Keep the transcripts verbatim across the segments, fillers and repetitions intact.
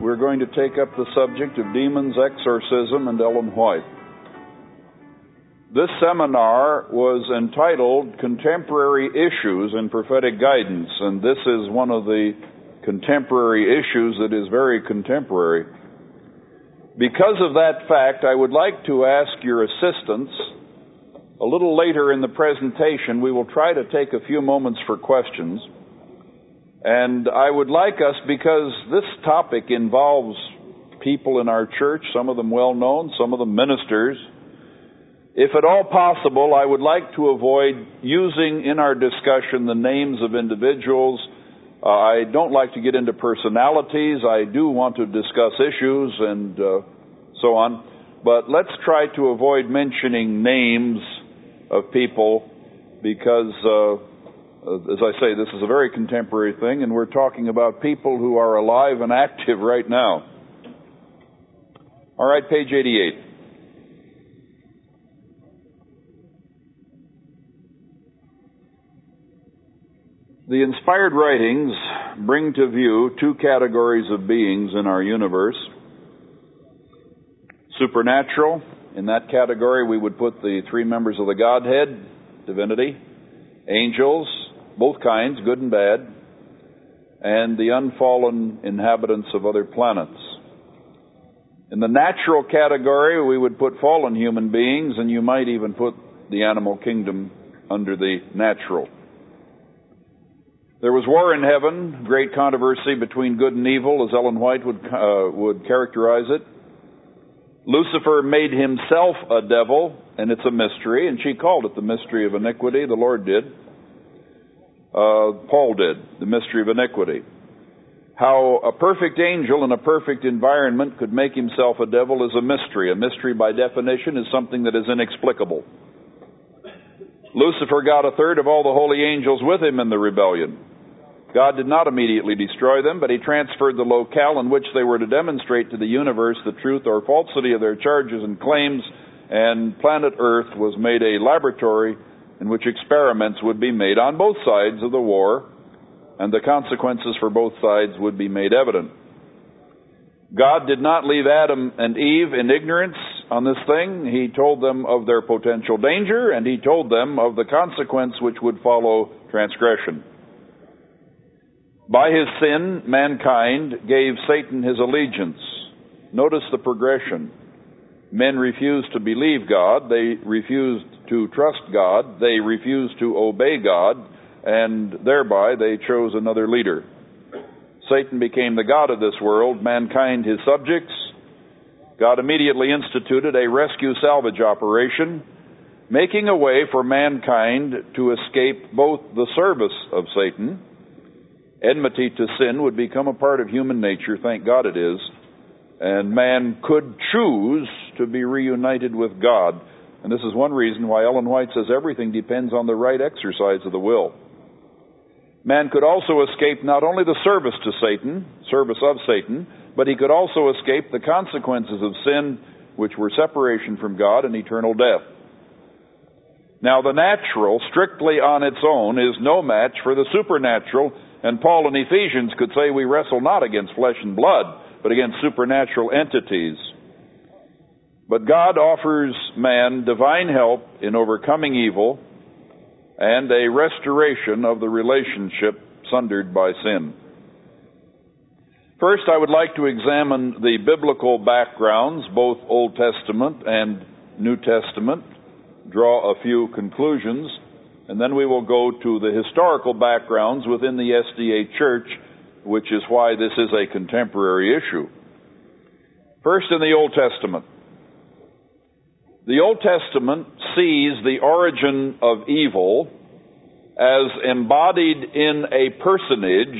we're going to take up the subject of demons, exorcism, and Ellen White. This seminar was entitled Contemporary Issues in Prophetic Guidance, and this is one of the contemporary issues that is very contemporary. Because of that fact, I would like to ask your assistance. A little later in the presentation, we will try to take a few moments for questions. And I would like us, because this topic involves people in our church, some of them well known, some of them ministers, if at all possible, I would like to avoid using in our discussion the names of individuals. Uh, I don't like to get into personalities. I do want to discuss issues and uh, so on. But let's try to avoid mentioning names of people because, uh, as I say, this is a very contemporary thing, and we're talking about people who are alive and active right now. All right, page eighty-eight. The inspired writings bring to view two categories of beings in our universe. Supernatural. In that category, we would put the three members of the Godhead, divinity, angels, both kinds, good and bad, and the unfallen inhabitants of other planets. In the natural category, we would put fallen human beings, and you might even put the animal kingdom under the natural. There was war in heaven, great controversy between good and evil, as Ellen White would, uh, would characterize it. Lucifer made himself a devil, and it's a mystery, and she called it the mystery of iniquity. The Lord did. Uh, Paul did, the mystery of iniquity. How a perfect angel in a perfect environment could make himself a devil is a mystery. A mystery, by definition, is something that is inexplicable. Lucifer got a third of all the holy angels with him in the rebellion. God did not immediately destroy them, but he transferred the locale in which they were to demonstrate to the universe the truth or falsity of their charges and claims, and planet Earth was made a laboratory in which experiments would be made on both sides of the war, and the consequences for both sides would be made evident. God did not leave Adam and Eve in ignorance on this thing. He told them of their potential danger, and he told them of the consequence which would follow transgression. By his sin, mankind gave Satan his allegiance. Notice the progression. Men refused to believe God, they refused to trust God, they refused to obey God, and thereby they chose another leader. Satan became the god of this world, mankind his subjects. God immediately instituted a rescue salvage operation, making a way for mankind to escape both the service of Satan. Enmity to sin would become a part of human nature, thank God it is, and man could choose to be reunited with God. And this is one reason why Ellen White says everything depends on the right exercise of the will. Man could also escape not only the service to Satan, service of Satan, but he could also escape the consequences of sin, which were separation from God and eternal death. Now, the natural, strictly on its own, is no match for the supernatural, and Paul in Ephesians could say we wrestle not against flesh and blood, but against supernatural entities. But God offers man divine help in overcoming evil and a restoration of the relationship sundered by sin. First, I would like to examine the biblical backgrounds, both Old Testament and New Testament, draw a few conclusions, and then we will go to the historical backgrounds within the S D A Church, which is why this is a contemporary issue. First, in the Old Testament. The Old Testament sees the origin of evil as embodied in a personage,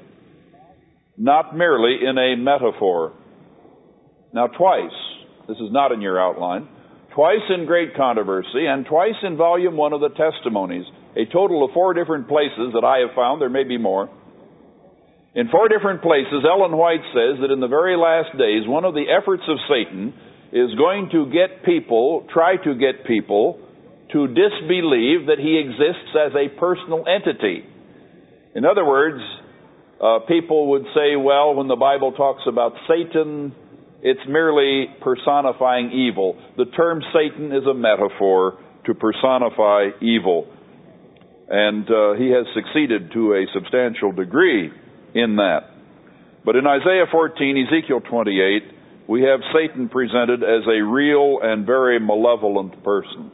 not merely in a metaphor. Now, twice, this is not in your outline, twice in Great Controversy, and twice in Volume one of the Testimonies, a total of four different places that I have found, there may be more. In four different places, Ellen White says that in the very last days, one of the efforts of Satan is going to get people, try to get people, to disbelieve that he exists as a personal entity. In other words, Uh, people would say, well, when the Bible talks about Satan, it's merely personifying evil. The term Satan is a metaphor to personify evil. And uh, he has succeeded to a substantial degree in that. But in Isaiah fourteen, Ezekiel twenty-eight, we have Satan presented as a real and very malevolent person.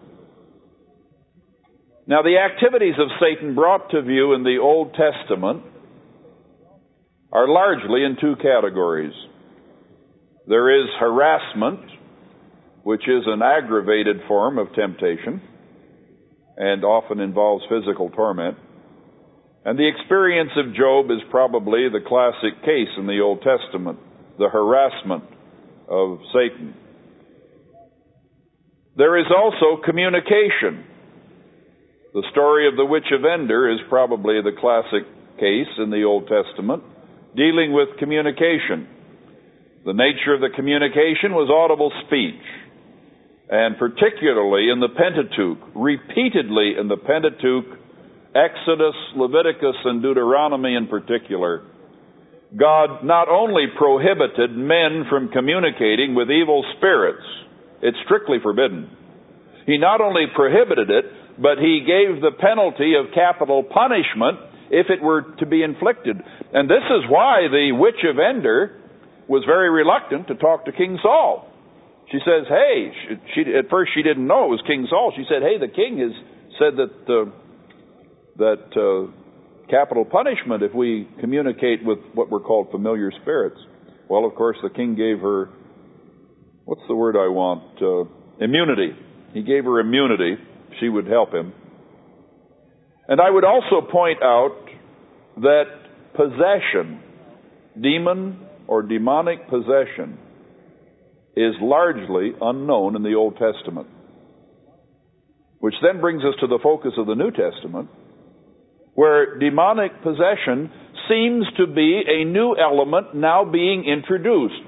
Now, the activities of Satan brought to view in the Old Testament are largely in two categories. There is harassment, which is an aggravated form of temptation and often involves physical torment. And the experience of Job is probably the classic case in the Old Testament, the harassment of Satan. There is also communication. The story of the witch of Endor is probably the classic case in the Old Testament, dealing with communication. The nature of the communication was audible speech. And particularly in the Pentateuch, repeatedly in the Pentateuch, Exodus, Leviticus, and Deuteronomy in particular, God not only prohibited men from communicating with evil spirits, it's strictly forbidden. He not only prohibited it, but he gave the penalty of capital punishment if it were to be inflicted. And this is why the witch of Endor was very reluctant to talk to King Saul. She says, hey, she, she, at first she didn't know it was King Saul. She said, hey, the king has said that uh, that uh, capital punishment if we communicate with what were called familiar spirits. Well, of course, the king gave her, what's the word I want? Uh, immunity. He gave her immunity. She would help him. And I would also point out that possession, demon or demonic possession, is largely unknown in the Old Testament. Which then brings us to the focus of the New Testament, where demonic possession seems to be a new element now being introduced.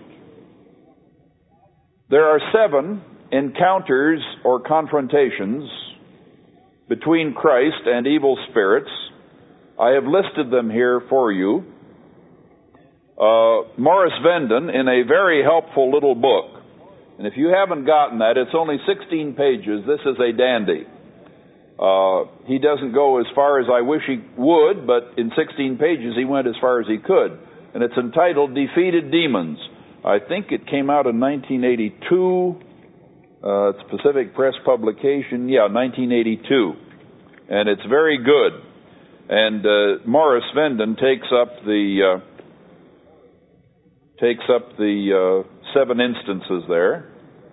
There are seven encounters or confrontations between Christ and evil spirits. I have listed them here for you. Uh, Morris Venden, in a very helpful little book, and if you haven't gotten that, it's only sixteen pages. This is a dandy. Uh, he doesn't go as far as I wish he would, but in sixteen pages he went as far as he could. And it's entitled Defeated Demons. I think it came out in nineteen eighty-two. Uh, it's Pacific Press publication. Yeah, nineteen eighty-two. And it's very good. And uh, Morris Venden takes up the uh, takes up the uh, seven instances there.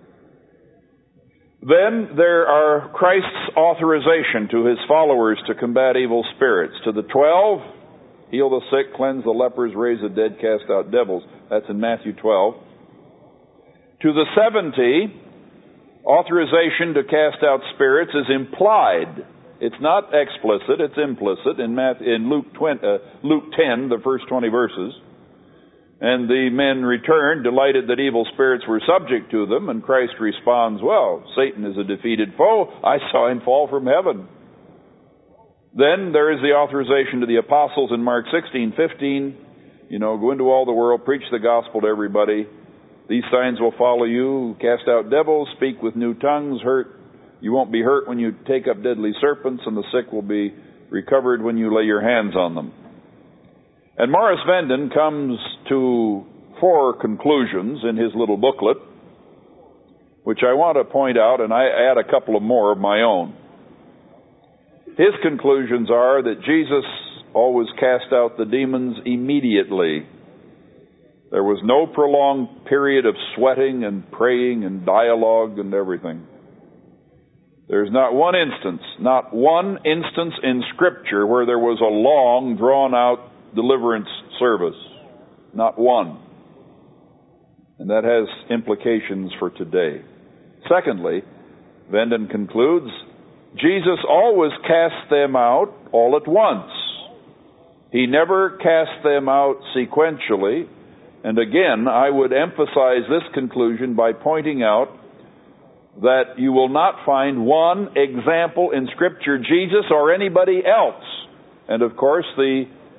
Then there are Christ's authorization to his followers to combat evil spirits. To the twelve, heal the sick, cleanse the lepers, raise the dead, cast out devils. That's in Matthew twelve. To the seventy, authorization to cast out spirits is implied. It's not explicit, it's implicit in, Matthew, in Luke, twenty, uh, Luke ten, the first twenty verses. And the men returned, delighted that evil spirits were subject to them, and Christ responds, well, Satan is a defeated foe. I saw him fall from heaven. Then there is the authorization to the apostles in Mark sixteen fifteen. You know, go into all the world, preach the gospel to everybody. These signs will follow you, cast out devils, speak with new tongues, hurt. You won't be hurt when you take up deadly serpents, and the sick will be recovered when you lay your hands on them. And Morris Venden comes to four conclusions in his little booklet, which I want to point out, and I add a couple of more of my own. His conclusions are that Jesus always cast out the demons immediately. There was no prolonged period of sweating and praying and dialogue and everything. There's not one instance, not one instance in Scripture where there was a long, drawn-out deliverance service. Not one. And that has implications for today. Secondly, Venden concludes, Jesus always cast them out all at once. He never cast them out sequentially. And again, I would emphasize this conclusion by pointing out that you will not find one example in Scripture, Jesus or anybody else. And of course, the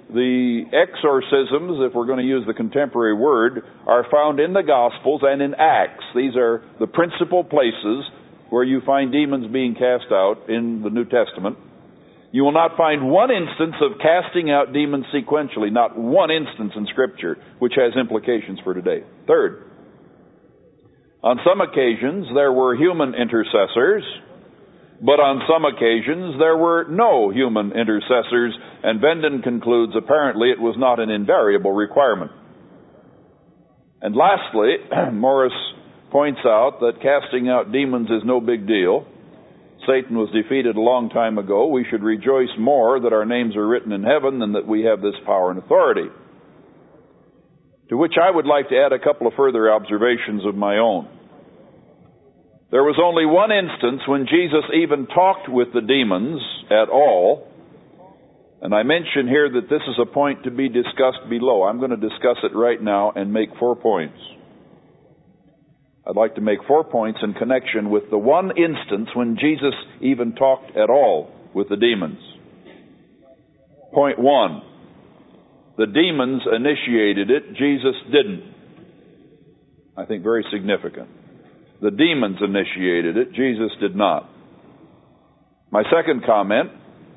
the exorcisms, if we're going to use the contemporary word, are found in the Gospels and in Acts. These are the principal places where you find demons being cast out in the New Testament. You will not find one instance of casting out demons sequentially, not one instance in Scripture, which has implications for today. Third, on some occasions there were human intercessors, but on some occasions there were no human intercessors, and Venden concludes apparently it was not an invariable requirement. And lastly, Morris points out that casting out demons is no big deal. Satan was defeated a long time ago. We should rejoice more that our names are written in heaven than that we have this power and authority. To which I would like to add a couple of further observations of my own. There was only one instance when Jesus even talked with the demons at all. And I mention here that this is a point to be discussed below. I'm going to discuss it right now and make four points. I'd like to make four points in connection with the one instance when Jesus even talked at all with the demons. Point one, the demons initiated it, Jesus didn't. I think very significant. The demons initiated it, Jesus did not. My second comment,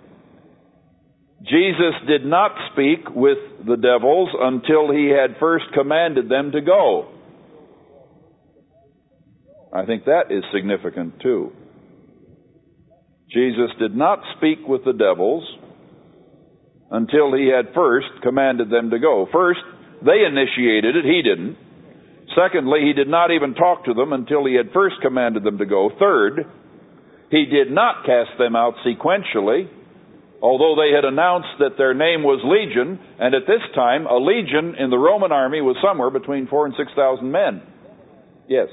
Jesus did not speak with the devils until he had first commanded them to go. I think that is significant too. Jesus did not speak with the devils until he had first commanded them to go. First, they initiated it, he didn't. Secondly, he did not even talk to them until he had first commanded them to go. Third, he did not cast them out sequentially, although they had announced that their name was Legion, and at this time, a legion in the Roman army was somewhere between four and six thousand men. Yes.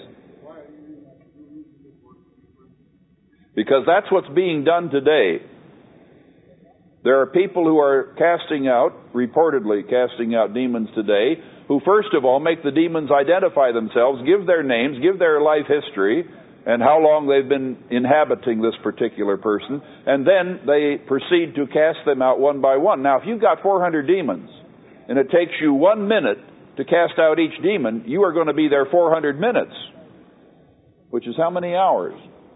Because that's what's being done today. There are people who are casting out, reportedly casting out demons today, who first of all make the demons identify themselves, give their names, give their life history, and how long they've been inhabiting this particular person, and then they proceed to cast them out one by one. Now, if you've got four hundred demons, and it takes you one minute to cast out each demon, you are going to be there four hundred minutes, which is how many hours?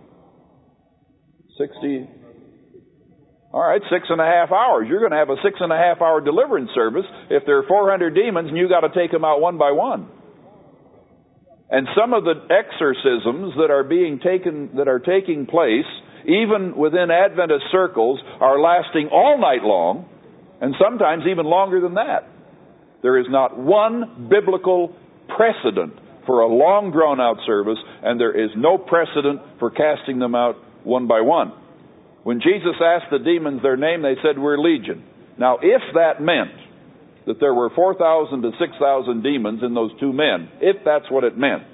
sixty. All right, six and a half hours. You're going to have a six and a half hour deliverance service if there are four hundred demons and you got to take them out one by one. And some of the exorcisms that are being taken, that are taking place, even within Adventist circles, are lasting all night long, and sometimes even longer than that. There is not one biblical precedent for a long drawn out service, and there is no precedent for casting them out one by one. When Jesus asked the demons their name, they said, "We're Legion." Now, if that meant that there were four thousand to six thousand demons in those two men, if that's what it meant,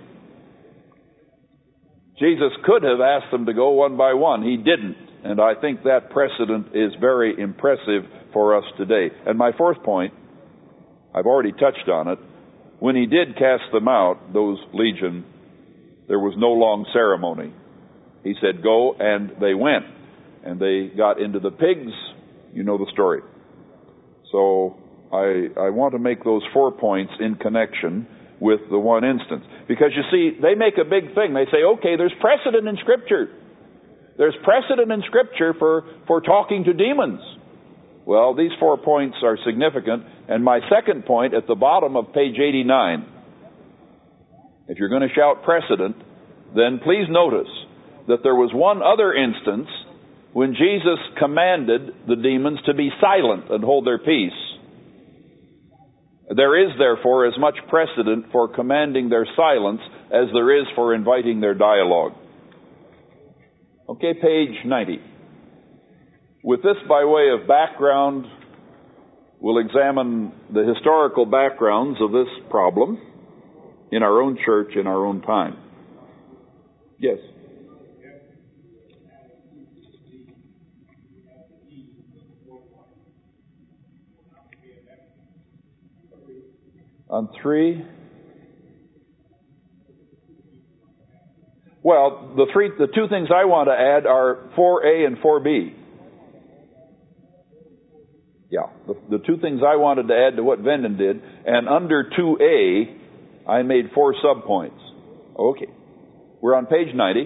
Jesus could have asked them to go one by one. He didn't. And I think that precedent is very impressive for us today. And my fourth point, I've already touched on it. When he did cast them out, those Legion, there was no long ceremony. He said, "Go," and they went. And they got into the pigs. You know the story. So I, I want to make those four points in connection with the one instance. Because you see, they make a big thing. They say, okay, there's precedent in Scripture. There's precedent in Scripture for, for talking to demons. Well, these four points are significant. And my second point at the bottom of page eighty-nine, if you're going to shout precedent, then please notice that there was one other instance when Jesus commanded the demons to be silent and hold their peace. There is, therefore, as much precedent for commanding their silence as there is for inviting their dialogue. Okay, page ninety. With this by way of background, we'll examine the historical backgrounds of this problem in our own church, in our own time. Yes? On three. Well, the three, the two things I want to add are four A and four B. Yeah, the, the two things I wanted to add to what Venden did, and under two A, I made four subpoints. Okay. We're on page ninety.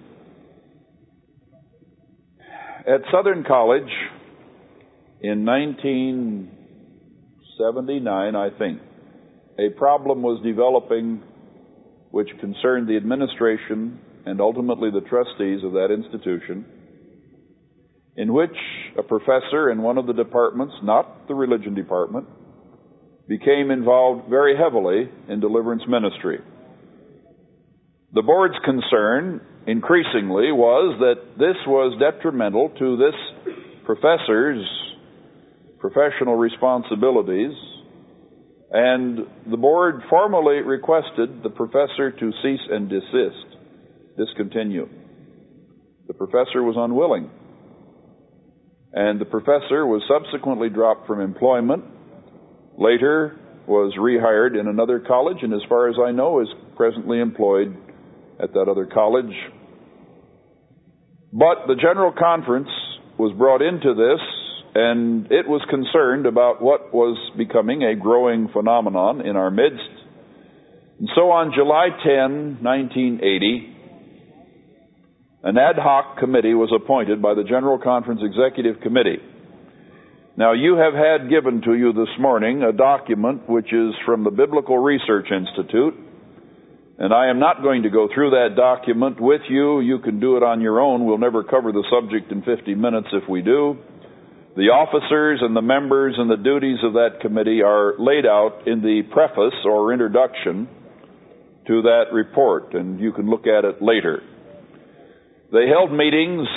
At Southern College in nineteen seventy-nine, I think, a problem was developing which concerned the administration and ultimately the trustees of that institution, in which a professor in one of the departments, not the religion department, became involved very heavily in deliverance ministry. The board's concern, increasingly, was that this was detrimental to this professor's professional responsibilities, and the board formally requested the professor to cease and desist, discontinue. The professor was unwilling, and the professor was subsequently dropped from employment, later was rehired in another college, and as far as I know is presently employed at that other college. But the General Conference was brought into this, and it was concerned about what was becoming a growing phenomenon in our midst. And so on July tenth, nineteen eighty, an ad hoc committee was appointed by the General Conference Executive Committee. Now, you have had given to you this morning a document which is from the Biblical Research Institute, and I am not going to go through that document with you. You can do it on your own. We'll never cover the subject in fifty minutes if we do. The officers and the members and the duties of that committee are laid out in the preface or introduction to that report, and you can look at it later. They held meetings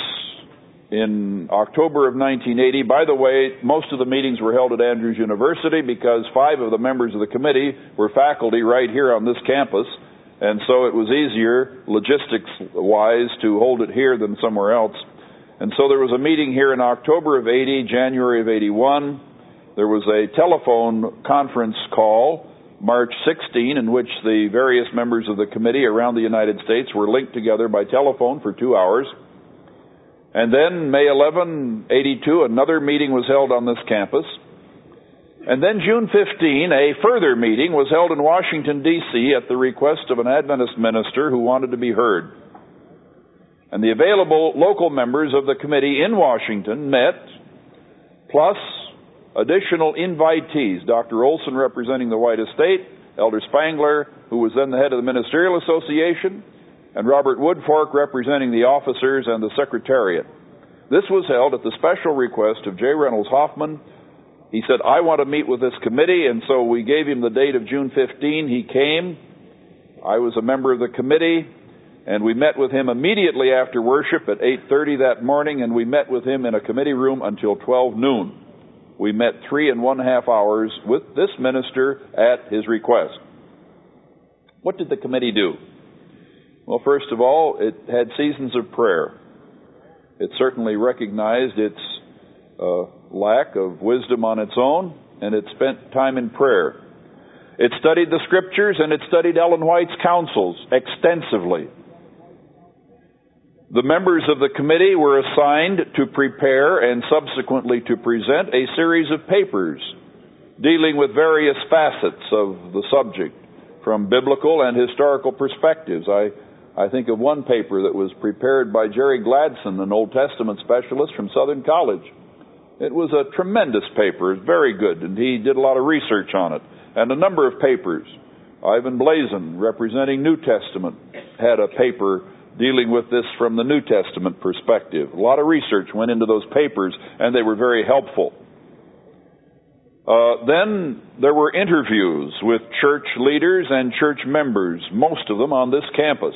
in October of nineteen eighty. By the way, most of the meetings were held at Andrews University because five of the members of the committee were faculty right here on this campus, and so it was easier, logistics-wise, to hold it here than somewhere else. And so there was a meeting here in October of eighty, January of eighty-one. There was a telephone conference call, March sixteenth, in which the various members of the committee around the United States were linked together by telephone for two hours. And then May eleventh, eighty-two, another meeting was held on this campus. And then June fifteenth, a further meeting was held in Washington, D C at the request of an Adventist minister who wanted to be heard. And the available local members of the committee in Washington met, plus additional invitees, Doctor Olson representing the White Estate, Elder Spangler, who was then the head of the Ministerial Association, and Robert Woodfork representing the officers and the Secretariat. This was held at the special request of J. Reynolds Hoffman. He said, I want to meet with this committee, and so we gave him the date of June fifteenth. He came. I was a member of the committee, and we met with him immediately after worship at eight thirty that morning, and we met with him in a committee room until twelve noon. We met three and one half hours with this minister at his request. What did the committee do? Well, first of all, it had seasons of prayer. It certainly recognized its uh, lack of wisdom on its own, and it spent time in prayer. It studied the Scriptures, and it studied Ellen White's counsels extensively. The members of the committee were assigned to prepare and subsequently to present a series of papers dealing with various facets of the subject from biblical and historical perspectives. I, I think of one paper that was prepared by Jerry Gladson, an Old Testament specialist from Southern College. It was a tremendous paper, very good, and he did a lot of research on it. And a number of papers. Ivan Blazin, representing New Testament, had a paper dealing with this from the New Testament perspective. A lot of research went into those papers, and they were very helpful. Uh, then there were interviews with church leaders and church members, most of them on this campus.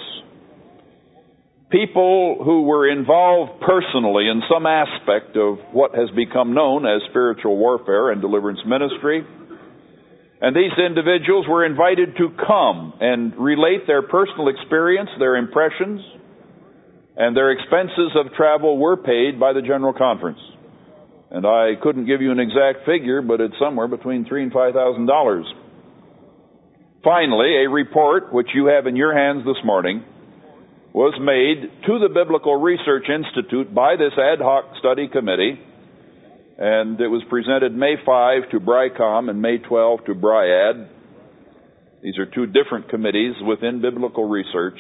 People who were involved personally in some aspect of what has become known as spiritual warfare and deliverance ministry. And these individuals were invited to come and relate their personal experience, their impressions, and their expenses of travel were paid by the General Conference. And I couldn't give you an exact figure, but it's somewhere between three thousand dollars and five thousand dollars. Finally, a report, which you have in your hands this morning, was made to the Biblical Research Institute by this ad hoc study committee, And it was presented May fifth to BRICOM and May twelfth to BRIAD. These are two different committees within biblical research.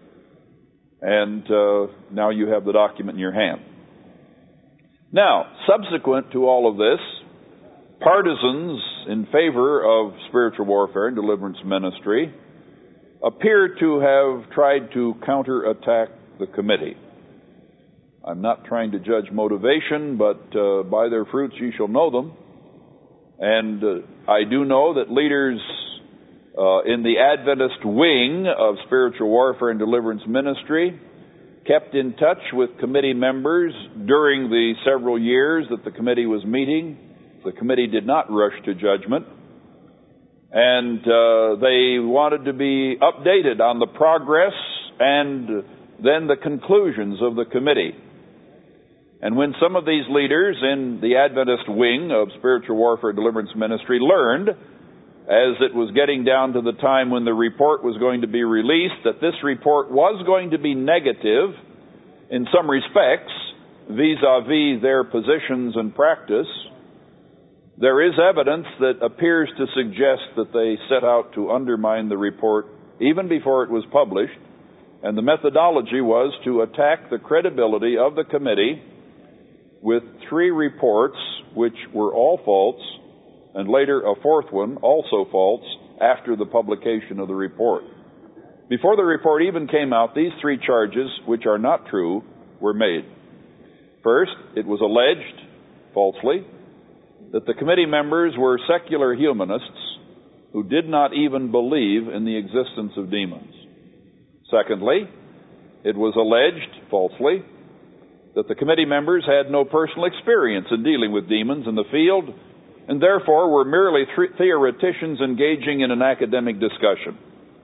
And uh, now you have the document in your hand. Now, subsequent to all of this, partisans in favor of spiritual warfare and deliverance ministry appear to have tried to counterattack the committee. I'm not trying to judge motivation, but uh, by their fruits ye shall know them. And uh, I do know that leaders uh, in the Adventist wing of spiritual warfare and deliverance ministry kept in touch with committee members during the several years that the committee was meeting. The committee did not rush to judgment. And uh, they wanted to be updated on the progress and then the conclusions of the committee. And when some of these leaders in the Adventist wing of spiritual warfare deliverance ministry learned, as it was getting down to the time when the report was going to be released, that this report was going to be negative in some respects vis-a-vis their positions and practice, there is evidence that appears to suggest that they set out to undermine the report even before it was published, and the methodology was to attack the credibility of the committee with three reports which were all false, and later a fourth one, also false, after the publication of the report. Before the report even came out, these three charges, which are not true, were made. First, it was alleged, falsely, that the committee members were secular humanists who did not even believe in the existence of demons. Secondly, it was alleged, falsely, that the committee members had no personal experience in dealing with demons in the field and therefore were merely theoreticians engaging in an academic discussion.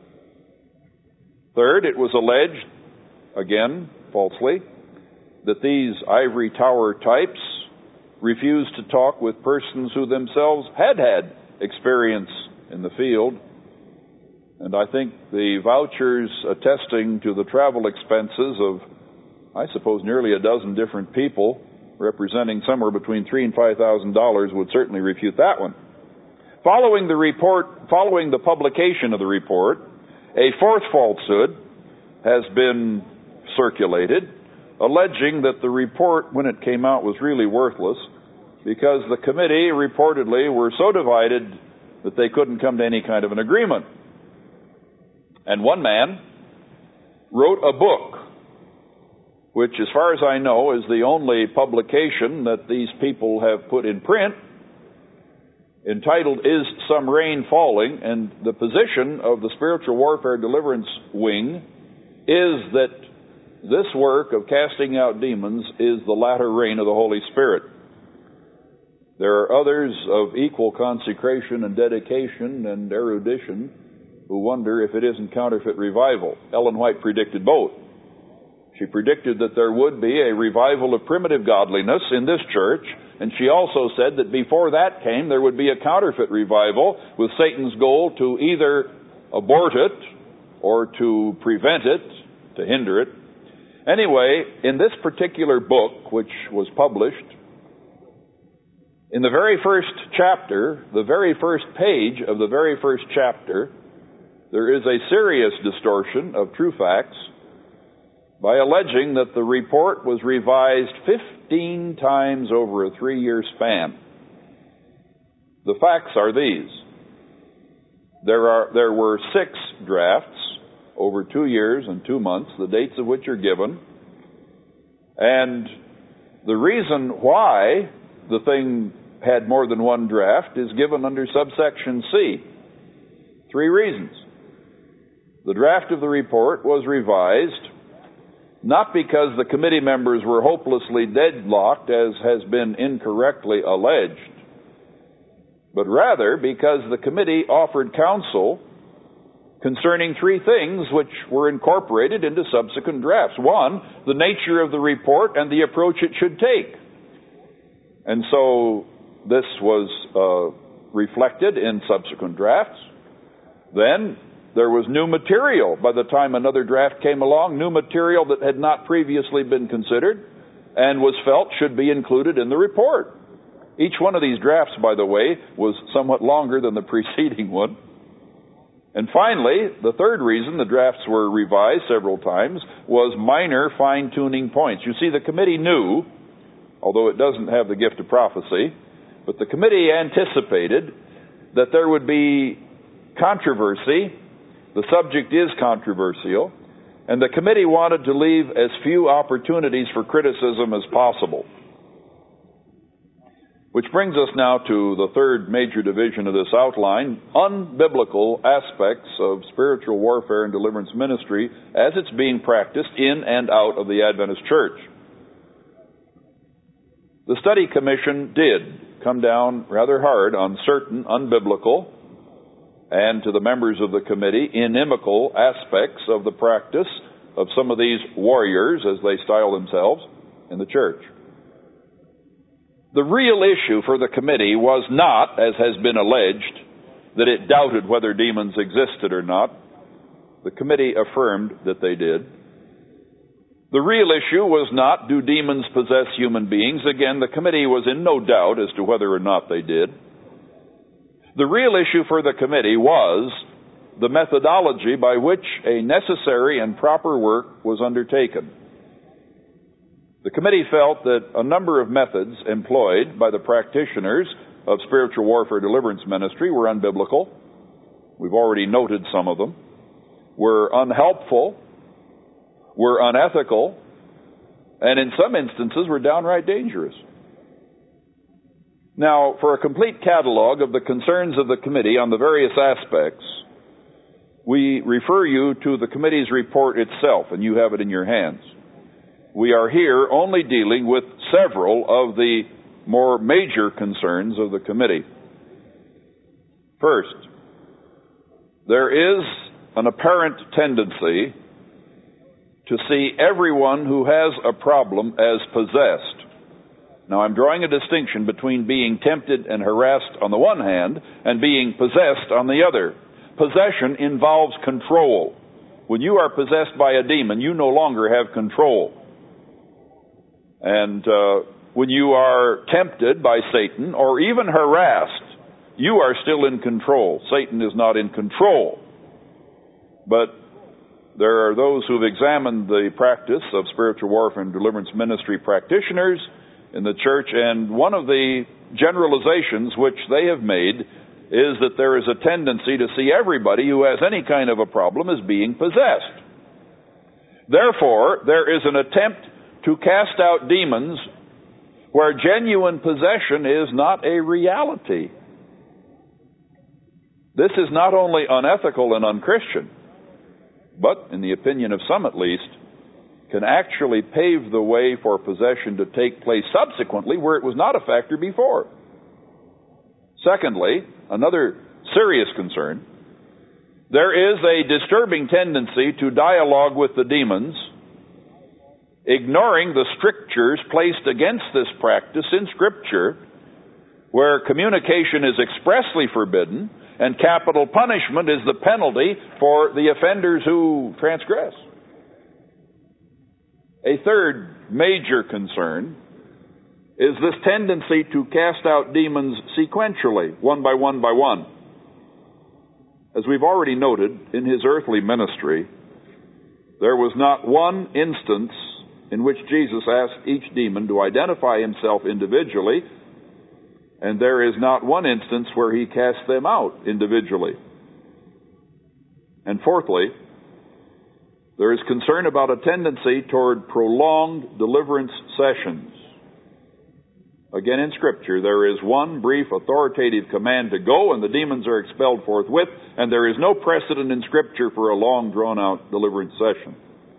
Third, it was alleged, again, falsely, that these ivory tower types refused to talk with persons who themselves had had experience in the field. And I think the vouchers attesting to the travel expenses of, I suppose, nearly a dozen different people, representing somewhere between three and five thousand dollars, would certainly refute that one. Following the report, following the publication of the report, a fourth falsehood has been circulated, alleging that the report, when it came out, was really worthless because the committee reportedly were so divided that they couldn't come to any kind of an agreement. And one man wrote a book, which, as far as I know, is the only publication that these people have put in print, entitled Is Some Rain Falling? And the position of the Spiritual Warfare Deliverance Wing is that this work of casting out demons is the latter rain of the Holy Spirit. There are others of equal consecration and dedication and erudition who wonder if it isn't counterfeit revival. Ellen White predicted both. She predicted that there would be a revival of primitive godliness in this church, and she also said that before that came, there would be a counterfeit revival with Satan's goal to either abort it or to prevent it, to hinder it. Anyway, in this particular book, which was published, in the very first chapter, the very first page of the very first chapter, there is a serious distortion of true facts by alleging that the report was revised fifteen times over a three-year span. The facts are these. There are there were six drafts over two years and two months, the dates of which are given. And the reason why the thing had more than one draft is given under subsection C. Three reasons. The draft of the report was revised not because the committee members were hopelessly deadlocked, as has been incorrectly alleged, but rather because the committee offered counsel concerning three things which were incorporated into subsequent drafts. One, the nature of the report and the approach it should take. And so this was uh, reflected in subsequent drafts. Then there was new material by the time another draft came along, new material that had not previously been considered and was felt should be included in the report. Each one of these drafts, by the way, was somewhat longer than the preceding one. And finally, the third reason the drafts were revised several times was minor fine-tuning points. You see, the committee knew, although it doesn't have the gift of prophecy, but the committee anticipated that there would be controversy. The subject is controversial, and the committee wanted to leave as few opportunities for criticism as possible. Which brings us now to the third major division of this outline, unbiblical aspects of spiritual warfare and deliverance ministry as it's being practiced in and out of the Adventist Church. The study commission did come down rather hard on certain unbiblical and, to the members of the committee, inimical aspects of the practice of some of these warriors, as they style themselves, in the church. The real issue for the committee was not, as has been alleged, that it doubted whether demons existed or not. The committee affirmed that they did. The real issue was not, do demons possess human beings? Again, the committee was in no doubt as to whether or not they did. The real issue for the committee was the methodology by which a necessary and proper work was undertaken. The committee felt that a number of methods employed by the practitioners of spiritual warfare deliverance ministry were unbiblical. We've already noted some of them. Were unhelpful, were unethical, and in some instances were downright dangerous. Now, for a complete catalog of the concerns of the committee on the various aspects, we refer you to the committee's report itself, and you have it in your hands. We are here only dealing with several of the more major concerns of the committee. First, there is an apparent tendency to see everyone who has a problem as possessed. Now, I'm drawing a distinction between being tempted and harassed on the one hand and being possessed on the other. Possession involves control. When you are possessed by a demon, you no longer have control. And uh, when you are tempted by Satan or even harassed, you are still in control. Satan is not in control. But there are those who have examined the practice of spiritual warfare and deliverance ministry practitioners in the church, and one of the generalizations which they have made is that there is a tendency to see everybody who has any kind of a problem as being possessed. Therefore, there is an attempt to cast out demons where genuine possession is not a reality. This is not only unethical and unchristian, but, in the opinion of some at least, can actually pave the way for possession to take place subsequently where it was not a factor before. Secondly, another serious concern, there is a disturbing tendency to dialogue with the demons, ignoring the strictures placed against this practice in Scripture, where communication is expressly forbidden and capital punishment is the penalty for the offenders who transgress. A third major concern is this tendency to cast out demons sequentially, one by one by one. As we've already noted, in his earthly ministry, there was not one instance in which Jesus asked each demon to identify himself individually, and there is not one instance where he cast them out individually. And fourthly, there is concern about a tendency toward prolonged deliverance sessions. Again, in Scripture, there is one brief authoritative command to go, and the demons are expelled forthwith, and there is no precedent in Scripture for a long, drawn-out deliverance session.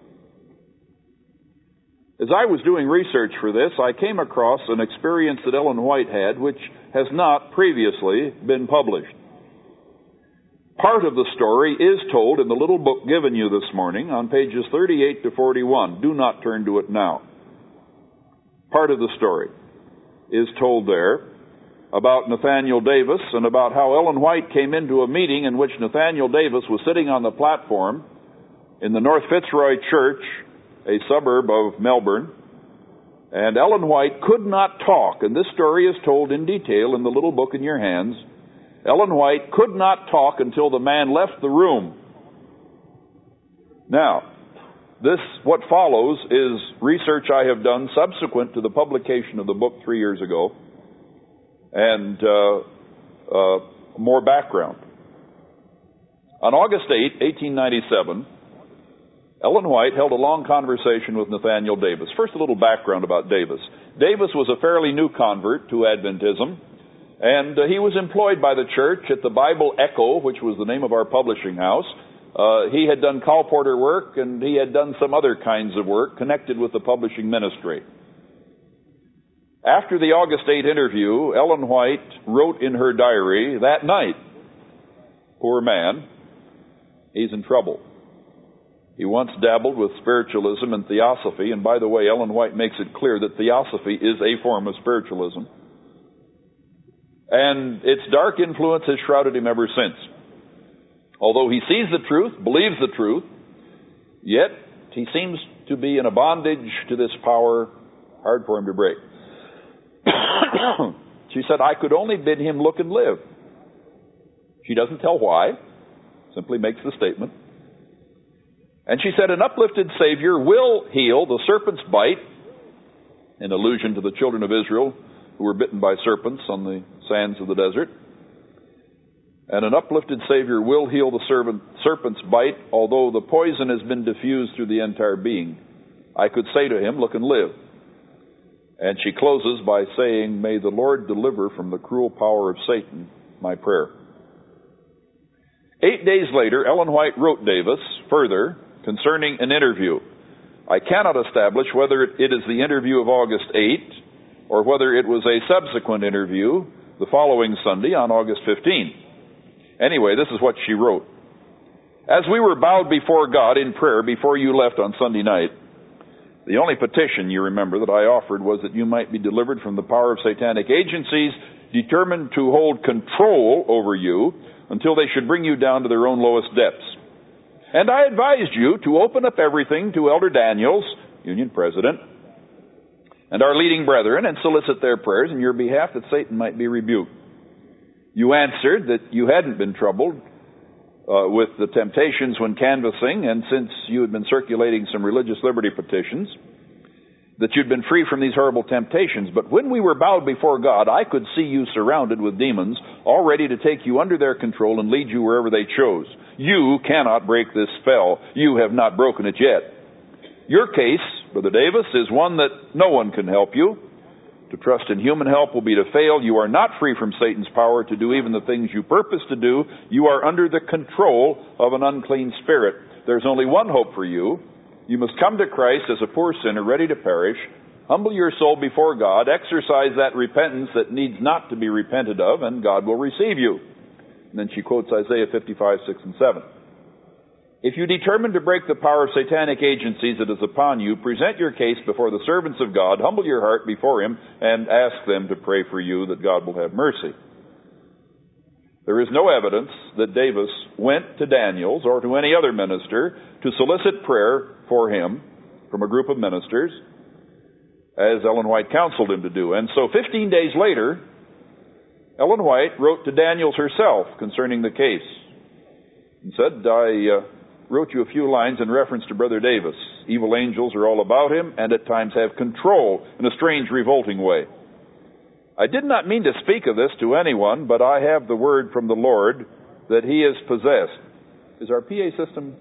As I was doing research for this, I came across an experience that Ellen White had, which has not previously been published. Part of the story is told in the little book given you this morning on pages thirty-eight to forty-one. Do not turn to it now. Part of the story is told there about Nathaniel Davis and about how Ellen White came into a meeting in which Nathaniel Davis was sitting on the platform in the North Fitzroy Church, a suburb of Melbourne, And Ellen White could not talk, and this story is told in detail in the little book in your hands. Ellen White could not talk until the man left the room. Now, this, what follows, is research I have done subsequent to the publication of the book three years ago, and uh, uh, more background. On August eighth, eighteen ninety-seven, Ellen White held a long conversation with Nathaniel Davis. First, a little background about Davis. Davis was a fairly new convert to Adventism, and uh, he was employed by the church at the Bible Echo, which was the name of our publishing house. Uh, he had done colporteur work, and he had done some other kinds of work connected with the publishing ministry. After the August eighth interview, Ellen White wrote in her diary that night, "Poor man, he's in trouble. He once dabbled with spiritualism and theosophy," and by the way, Ellen White makes it clear that theosophy is a form of spiritualism, "and its dark influence has shrouded him ever since. Although he sees the truth, believes the truth, yet he seems to be in a bondage to this power hard for him to break." She said, "I could only bid him look and live." She doesn't tell why, simply makes the statement. And she said, "An uplifted Savior will heal the serpent's bite," in allusion to the children of Israel who were bitten by serpents on the sands of the desert. "And an uplifted Savior will heal the serpent's bite, although the poison has been diffused through the entire being. I could say to him, look and live." And she closes by saying, "May the Lord deliver from the cruel power of Satan, my prayer." Eight days later, Ellen White wrote Davis further concerning an interview. "I cannot establish whether it is the interview of August eighth or whether it was a subsequent interview the following Sunday on August fifteenth. Anyway, this is what she wrote. "As we were bowed before God in prayer before you left on Sunday night, the only petition, you remember, that I offered was that you might be delivered from the power of satanic agencies determined to hold control over you until they should bring you down to their own lowest depths. And I advised you to open up everything to Elder Daniels, Union President, and our leading brethren, and solicit their prayers in your behalf that Satan might be rebuked. You answered that you hadn't been troubled uh, with the temptations when canvassing, and since you had been circulating some religious liberty petitions, that you'd been free from these horrible temptations. But when we were bowed before God, I could see you surrounded with demons, all ready to take you under their control and lead you wherever they chose. You cannot break this spell. You have not broken it yet. Your case, Brother Davis, is one that no one can help you. To trust in human help will be to fail. You are not free from Satan's power to do even the things you purpose to do. You are under the control of an unclean spirit. There's only one hope for you. You must come to Christ as a poor sinner ready to perish. Humble your soul before God. Exercise that repentance that needs not to be repented of, and God will receive you." And then she quotes Isaiah fifty-five, six and seven. "If you determine to break the power of satanic agencies that is upon you, present your case before the servants of God, humble your heart before Him, and ask them to pray for you that God will have mercy." There is no evidence that Davis went to Daniels or to any other minister to solicit prayer for him from a group of ministers, as Ellen White counseled him to do. And so fifteen days later, Ellen White wrote to Daniels herself concerning the case and said, "I uh, wrote you a few lines in reference to Brother Davis. Evil angels are all about him and at times have control in a strange, revolting way. I did not mean to speak of this to anyone, but I have the word from the Lord that he is possessed." Is our P A system?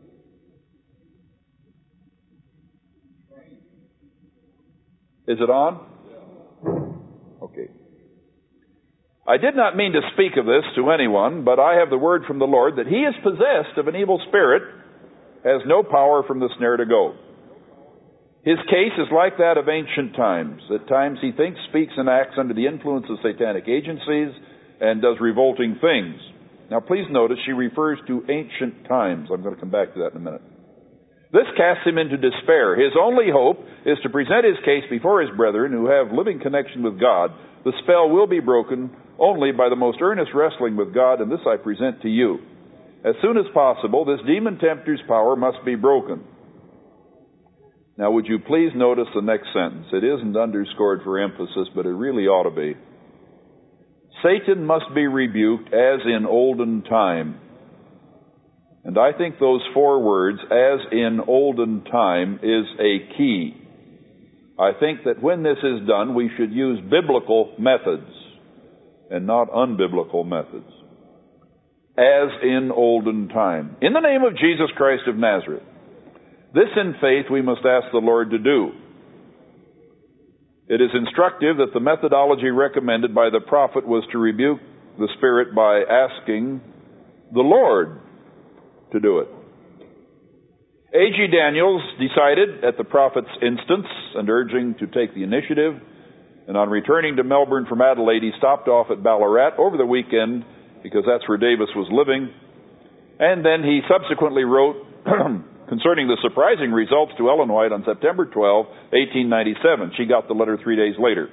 Is it on? Okay. "I did not mean to speak of this to anyone, but I have the word from the Lord that he is possessed of an evil spirit, has no power from the snare to go. His case is like that of ancient times. At times he thinks, speaks, and acts under the influence of satanic agencies and does revolting things." Now please notice she refers to ancient times. I'm going to come back to that in a minute. "This casts him into despair. His only hope is to present his case before his brethren who have living connection with God. The spell will be broken only by the most earnest wrestling with God, and this I present to you. As soon as possible, this demon tempter's power must be broken. Now, would you please notice the next sentence? It isn't underscored for emphasis, but it really ought to be. Satan must be rebuked as in olden time. And I think those four words, as in olden time, is a key. I think that when this is done, we should use biblical methods and not unbiblical methods. As in olden time. In the name of Jesus Christ of Nazareth. This in faith we must ask the Lord to do. It is instructive that the methodology recommended by the prophet was to rebuke the spirit by asking the Lord to do it. A G Daniels decided, at the prophet's instance and urging to take the initiative, and on returning to Melbourne from Adelaide, he stopped off at Ballarat over the weekend because that's where Davis was living. And then he subsequently wrote concerning the surprising results to Ellen White on September twelfth, eighteen ninety-seven. She got the letter three days later.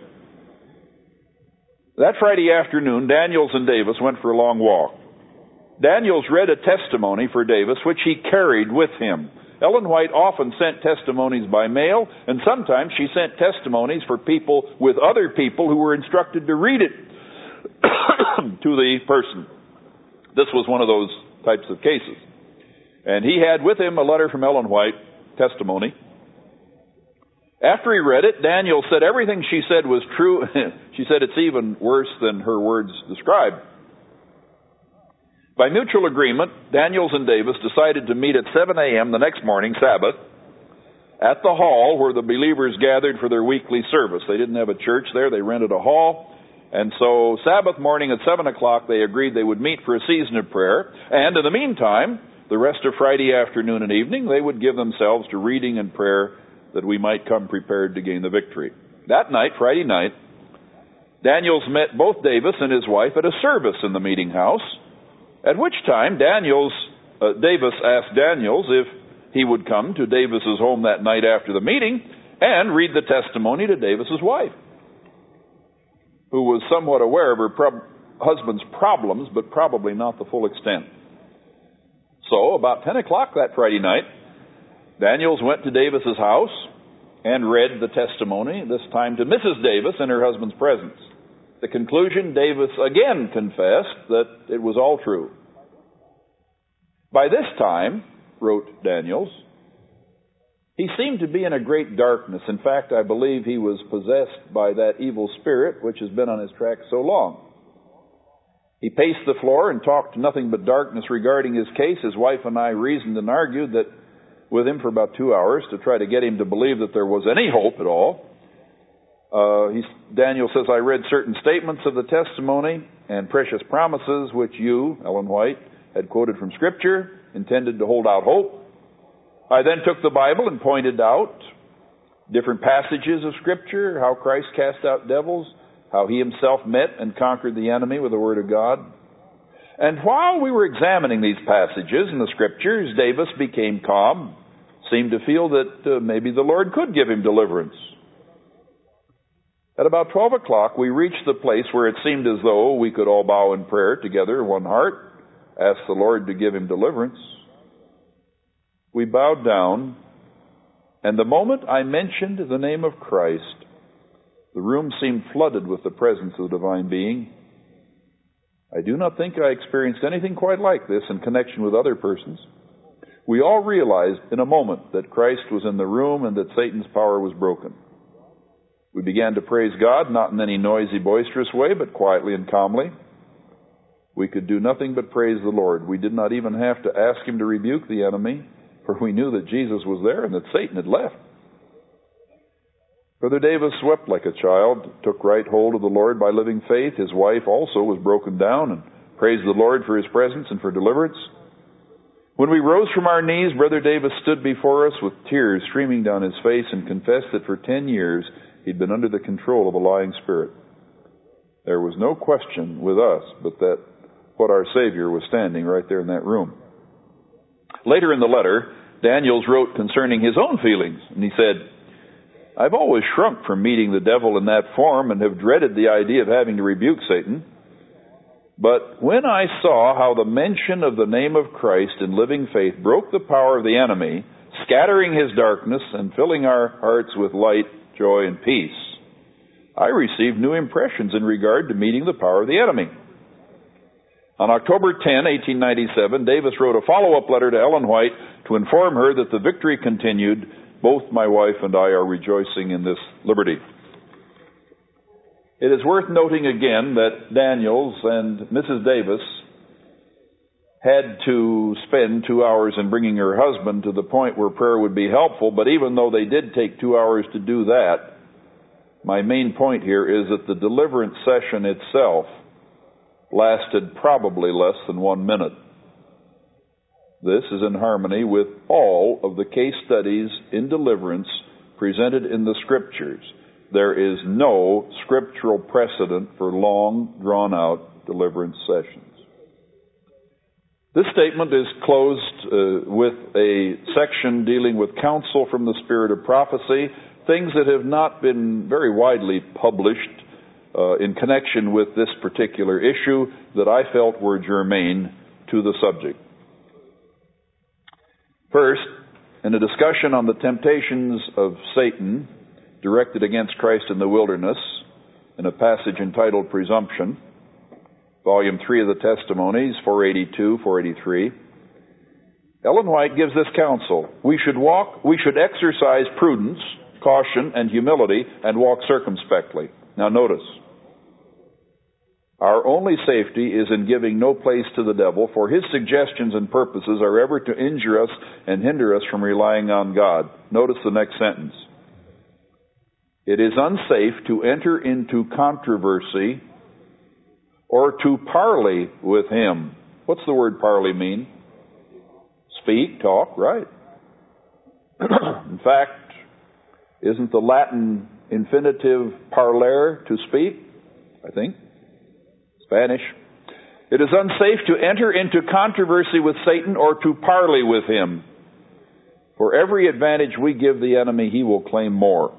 That Friday afternoon, Daniels and Davis went for a long walk. Daniels read a testimony for Davis, which he carried with him. Ellen White often sent testimonies by mail, and sometimes she sent testimonies for people with other people who were instructed to read it to the person. This was one of those types of cases. And he had with him a letter from Ellen White, testimony. After he read it, Daniel said everything she said was true. She said it's even worse than her words described. By mutual agreement, Daniels and Davis decided to meet at seven a.m. the next morning, Sabbath, at the hall where the believers gathered for their weekly service. They didn't have a church there. They rented a hall. And so Sabbath morning at seven o'clock, they agreed they would meet for a season of prayer. And in the meantime, the rest of Friday afternoon and evening, they would give themselves to reading and prayer that we might come prepared to gain the victory. That night, Friday night, Daniels met both Davis and his wife at a service in the meeting house, at which time Daniels, uh, Davis asked Daniels if he would come to Davis's home that night after the meeting and read the testimony to Davis's wife, who was somewhat aware of her prob- husband's problems, but probably not the full extent. So, about ten o'clock that Friday night, Daniels went to Davis's house and read the testimony, this time to Missus Davis in her husband's presence. The conclusion, Davis again confessed that it was all true. By this time, wrote Daniels, he seemed to be in a great darkness. In fact, I believe he was possessed by that evil spirit which has been on his track so long. He paced the floor and talked nothing but darkness regarding his case. His wife and I reasoned and argued that with him for about two hours to try to get him to believe that there was any hope at all. Uh, he, Daniel says, I read certain statements of the testimony and precious promises which you, Ellen White, had quoted from Scripture, intended to hold out hope. I then took the Bible and pointed out different passages of Scripture, how Christ cast out devils, how he himself met and conquered the enemy with the Word of God. And while we were examining these passages in the Scriptures, Davis became calm, seemed to feel that uh, maybe the Lord could give him deliverance. At about twelve o'clock, we reached the place where it seemed as though we could all bow in prayer together, one heart, ask the Lord to give him deliverance. We bowed down, and the moment I mentioned the name of Christ, the room seemed flooded with the presence of the divine being. I do not think I experienced anything quite like this in connection with other persons. We all realized in a moment that Christ was in the room and that Satan's power was broken. We began to praise God, not in any noisy, boisterous way, but quietly and calmly. We could do nothing but praise the Lord. We did not even have to ask him to rebuke the enemy, for we knew that Jesus was there and that Satan had left. Brother Davis wept like a child, took right hold of the Lord by living faith. His wife also was broken down and praised the Lord for his presence and for deliverance. When we rose from our knees, Brother Davis stood before us with tears streaming down his face and confessed that for ten years he'd been under the control of a lying spirit. There was no question with us but that what our Savior was standing right there in that room. Later in the letter, Daniels wrote concerning his own feelings, and he said, I've always shrunk from meeting the devil in that form and have dreaded the idea of having to rebuke Satan. But when I saw how the mention of the name of Christ in living faith broke the power of the enemy, scattering his darkness and filling our hearts with light, joy, and peace, I received new impressions in regard to meeting the power of the enemy. On October tenth, eighteen ninety-seven, Davis wrote a follow-up letter to Ellen White to inform her that the victory continued. Both my wife and I are rejoicing in this liberty. It is worth noting again that Daniels and Missus Davis had to spend two hours in bringing her husband to the point where prayer would be helpful, but even though they did take two hours to do that, my main point here is that the deliverance session itself lasted probably less than one minute. This is in harmony with all of the case studies in deliverance presented in the Scriptures. There is no scriptural precedent for long, drawn-out deliverance sessions. This statement is closed uh, with a section dealing with counsel from the spirit of prophecy, things that have not been very widely published uh, in connection with this particular issue that I felt were germane to the subject. First, in a discussion on the temptations of Satan directed against Christ in the wilderness, in a passage entitled Presumption, Volume three of the Testimonies, four eighty-two, four eighty-three, Ellen White gives this counsel. We should walk, we should exercise prudence, caution, and humility, and walk circumspectly. Now notice, our only safety is in giving no place to the devil, for his suggestions and purposes are ever to injure us and hinder us from relying on God. Notice the next sentence. It is unsafe to enter into controversy or to parley with him. What's the word parley mean? Speak, talk, right. In fact, isn't the Latin infinitive parler to speak? I think. Spanish. It is unsafe to enter into controversy with Satan or to parley with him. For every advantage we give the enemy, he will claim more.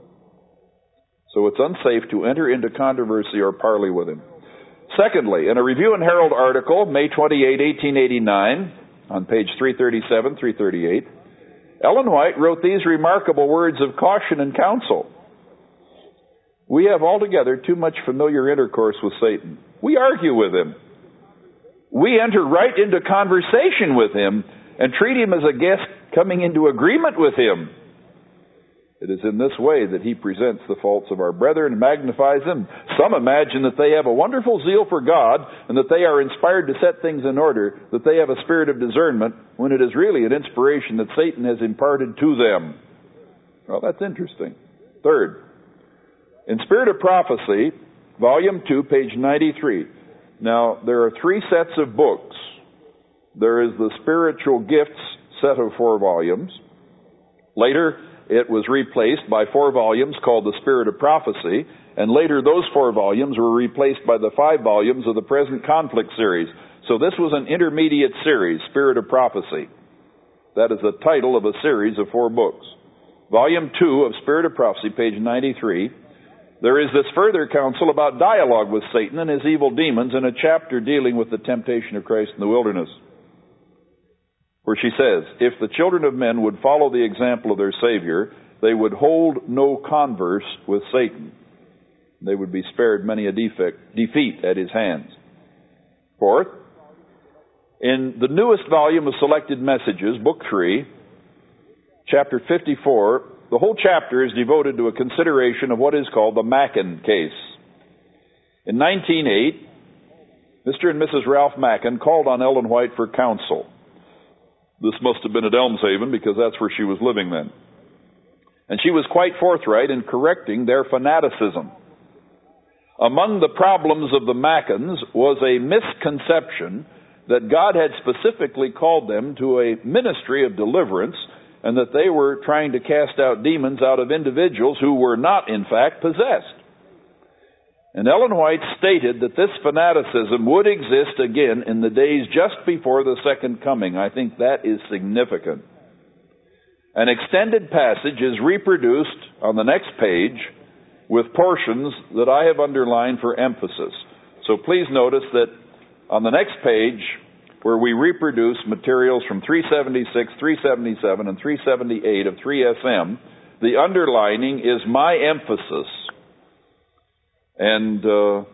So it's unsafe to enter into controversy or parley with him. Secondly, in a Review and Herald article, May twenty-eighth, eighteen eighty-nine, on page three thirty-seven, three thirty-eight, Ellen White wrote these remarkable words of caution and counsel. We have altogether too much familiar intercourse with Satan. We argue with him. We enter right into conversation with him and treat him as a guest coming into agreement with him. It is in this way that he presents the faults of our brethren and magnifies them. Some imagine that they have a wonderful zeal for God and that they are inspired to set things in order, that they have a spirit of discernment, when it is really an inspiration that Satan has imparted to them. Well, that's interesting. Third, in Spirit of Prophecy, Volume two, page ninety-three. Now, there are three sets of books. There is the Spiritual Gifts set of four volumes. Later, it was replaced by four volumes called the Spirit of Prophecy, and later those four volumes were replaced by the five volumes of the Present Conflict series. So this was an intermediate series, Spirit of Prophecy. That is the title of a series of four books. Volume two of Spirit of Prophecy, page ninety-three. There is this further counsel about dialogue with Satan and his evil demons in a chapter dealing with the temptation of Christ in the wilderness, where she says, if the children of men would follow the example of their Savior, they would hold no converse with Satan. They would be spared many a defect, defeat at his hands. Fourth, in the newest volume of Selected Messages, Book three, chapter fifty-four, the whole chapter is devoted to a consideration of what is called the Machen case. In nineteen oh eight, Mister and Missus Ralph Machen called on Ellen White for counsel. This must have been at Elmshaven because that's where she was living then. And she was quite forthright in correcting their fanaticism. Among the problems of the Machens was a misconception that God had specifically called them to a ministry of deliverance and that they were trying to cast out demons out of individuals who were not, in fact, possessed. And Ellen White stated that this fanaticism would exist again in the days just before the second coming. I think that is significant. An extended passage is reproduced on the next page with portions that I have underlined for emphasis. So please notice that on the next page, where we reproduce materials from three seventy-six, three seventy-seven, and three seventy-eight of three S M, the underlining is my emphasis. And uh,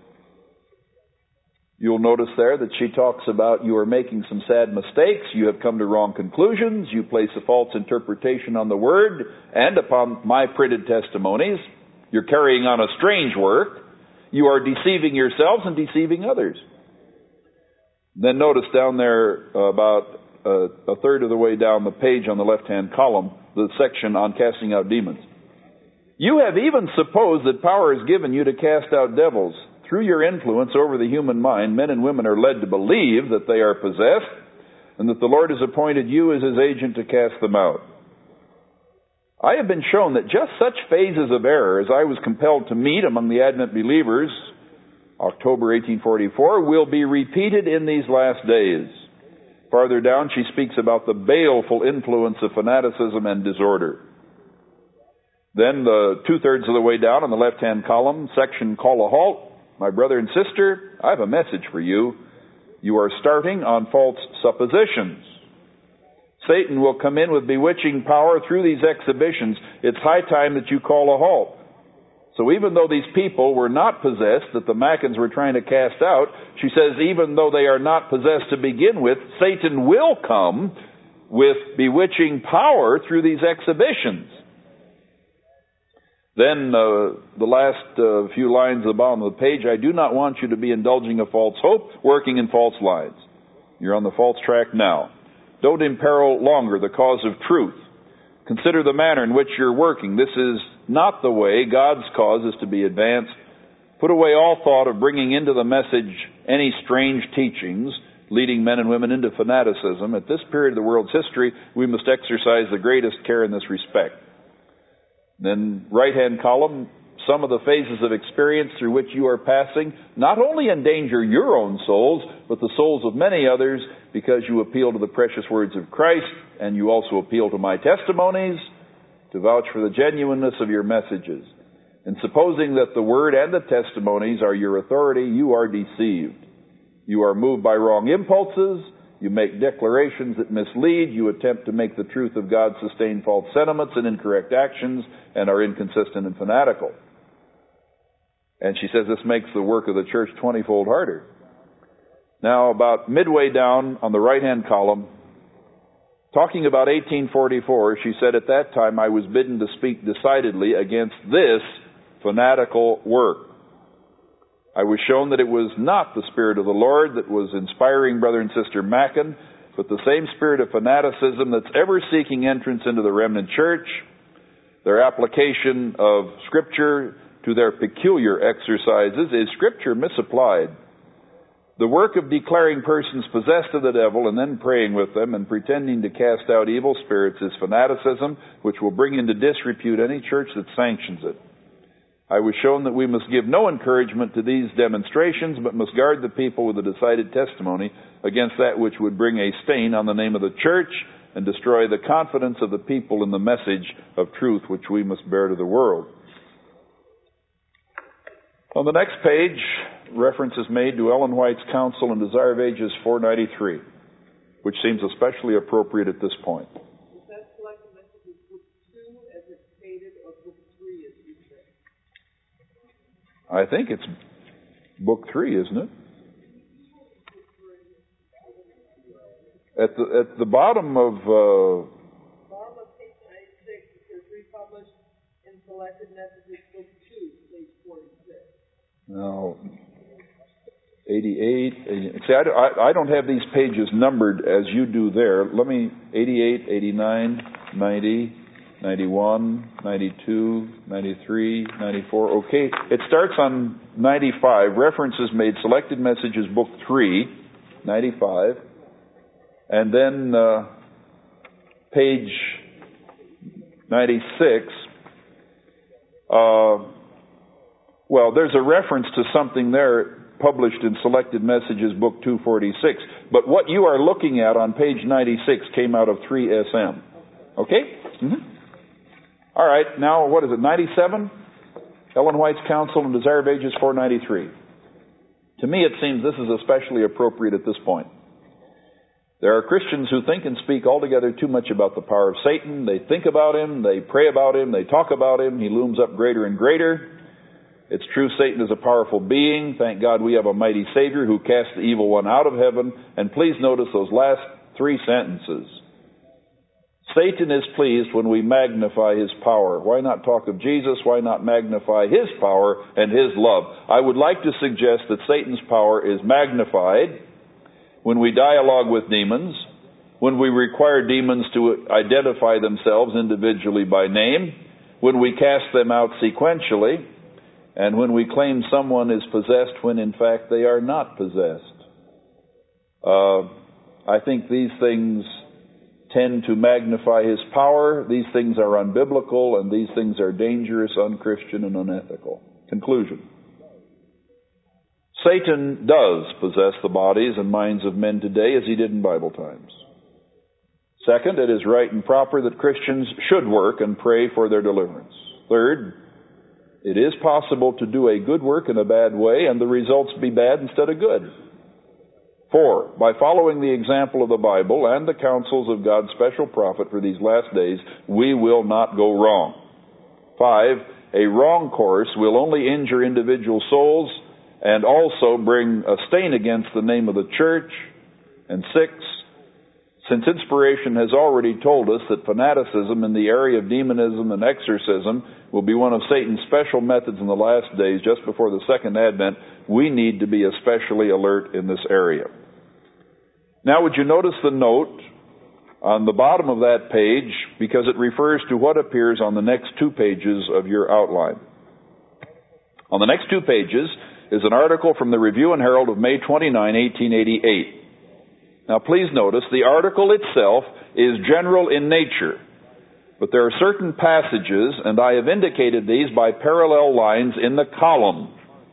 you'll notice there that she talks about you are making some sad mistakes, you have come to wrong conclusions, you place a false interpretation on the Word and upon my printed testimonies, you're carrying on a strange work, you are deceiving yourselves and deceiving others. Then notice down there uh, about uh, a third of the way down the page on the left-hand column, the section on casting out demons. You have even supposed that power is given you to cast out devils. Through your influence over the human mind, men and women are led to believe that they are possessed and that the Lord has appointed you as His agent to cast them out. I have been shown that just such phases of error as I was compelled to meet among the Advent believers, October eighteen forty-four, will be repeated in these last days. Farther down, she speaks about the baleful influence of fanaticism and disorder. Then, the two-thirds of the way down on the left-hand column, section Call a Halt. My brother and sister, I have a message for you. You are starting on false suppositions. Satan will come in with bewitching power through these exhibitions. It's high time that you call a halt. So even though these people were not possessed, that the Maccans were trying to cast out, she says even though they are not possessed to begin with, Satan will come with bewitching power through these exhibitions. Then uh, the last uh, few lines at the bottom of the page, I do not want you to be indulging a false hope, working in false lines. You're on the false track now. Don't imperil longer the cause of truth. Consider the manner in which you're working. This is not the way God's cause is to be advanced. Put away all thought of bringing into the message any strange teachings, leading men and women into fanaticism. At this period of the world's history, we must exercise the greatest care in this respect. Then, right-hand column, some of the phases of experience through which you are passing not only endanger your own souls, but the souls of many others, because you appeal to the precious words of Christ, and you also appeal to my testimonies to vouch for the genuineness of your messages. And supposing that the word and the testimonies are your authority, you are deceived. You are moved by wrong impulses. You make declarations that mislead. You attempt to make the truth of God sustain false sentiments and incorrect actions, and are inconsistent and fanatical. And she says this makes the work of the church twenty-fold harder. Now, about midway down on the right-hand column, talking about eighteen forty-four, she said, at that time I was bidden to speak decidedly against this fanatical work. I was shown that it was not the Spirit of the Lord that was inspiring Brother and Sister Machen, but the same spirit of fanaticism that's ever seeking entrance into the remnant church, their application of Scripture to their peculiar exercises is Scripture misapplied. The work of declaring persons possessed of the devil and then praying with them and pretending to cast out evil spirits is fanaticism, which will bring into disrepute any church that sanctions it. I was shown that we must give no encouragement to these demonstrations, but must guard the people with a decided testimony against that which would bring a stain on the name of the church and destroy the confidence of the people in the message of truth which we must bear to the world. On the next page, reference is made to Ellen White's Counsel in Desire of Ages four ninety-three, which seems especially appropriate at this point. Is that selected message is book two as it's stated, or book three as you say? I think it's book three, isn't it? At the at the bottom of uh, bottom of page ninety-six, it says republished in selected messages book two, page forty-six. Now, eighty-eight. See, I, I, I don't have these pages numbered as you do there. Let me, eighty-eight, eighty-nine, ninety, ninety-one, ninety-two, ninety-three, ninety-four. Okay, it starts on ninety-five. References made, selected messages, book three, ninety-five. And then uh, page ninety-six. Uh, well, there's a reference to something there published in Selected Messages, book two forty-six. But what you are looking at on page ninety-six came out of three S M. Okay? Mm-hmm. All right, now what is it, ninety-seven? Ellen White's Counsel in Desire of Ages four ninety-three. To me it seems this is especially appropriate at this point. There are Christians who think and speak altogether too much about the power of Satan. They think about him, they pray about him, they talk about him. He looms up greater and greater. It's true, Satan is a powerful being. Thank God we have a mighty Savior who cast the evil one out of heaven. And please notice those last three sentences. Satan is pleased when we magnify his power. Why not talk of Jesus? Why not magnify his power and his love? I would like to suggest that Satan's power is magnified when we dialogue with demons, when we require demons to identify themselves individually by name, when we cast them out sequentially, and when we claim someone is possessed when in fact they are not possessed. Uh, I think these things tend to magnify his power. These things are unbiblical, and these things are dangerous, unchristian, and unethical. Conclusion. Satan does possess the bodies and minds of men today as he did in Bible times. Second, it is right and proper that Christians should work and pray for their deliverance. Third, it is possible to do a good work in a bad way and the results be bad instead of good. Four, by following the example of the Bible and the counsels of God's special prophet for these last days, we will not go wrong. Five, a wrong course will only injure individual souls and also bring a stain against the name of the church. And six, since inspiration has already told us that fanaticism in the area of demonism and exorcism will be one of Satan's special methods in the last days, just before the second advent, we need to be especially alert in this area. Now, would you notice the note on the bottom of that page, because it refers to what appears on the next two pages of your outline. On the next two pages is an article from the Review and Herald of May twenty-ninth, eighteen eighty-eight. Now, please notice the article itself is general in nature, but there are certain passages, and I have indicated these by parallel lines in the column,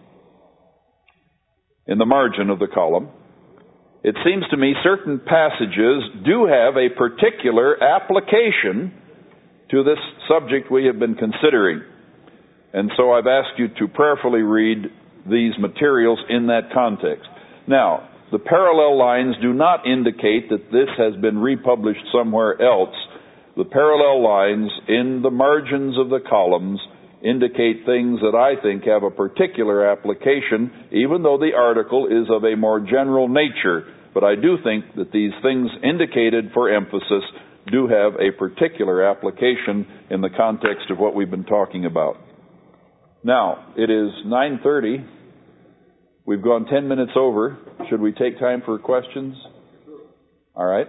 in the margin of the column. It seems to me certain passages do have a particular application to this subject we have been considering. And so I've asked you to prayerfully read these materials in that context. Now, the parallel lines do not indicate that this has been republished somewhere else. The parallel lines in the margins of the columns indicate things that I think have a particular application, even though the article is of a more general nature. But I do think that these things indicated for emphasis do have a particular application in the context of what we've been talking about. Now, it is nine thirty. We've gone ten minutes over. Should we take time for questions? All right.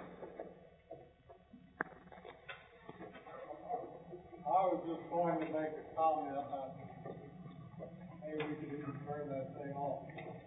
I was just going to make a comment. Maybe we could even turn that thing off.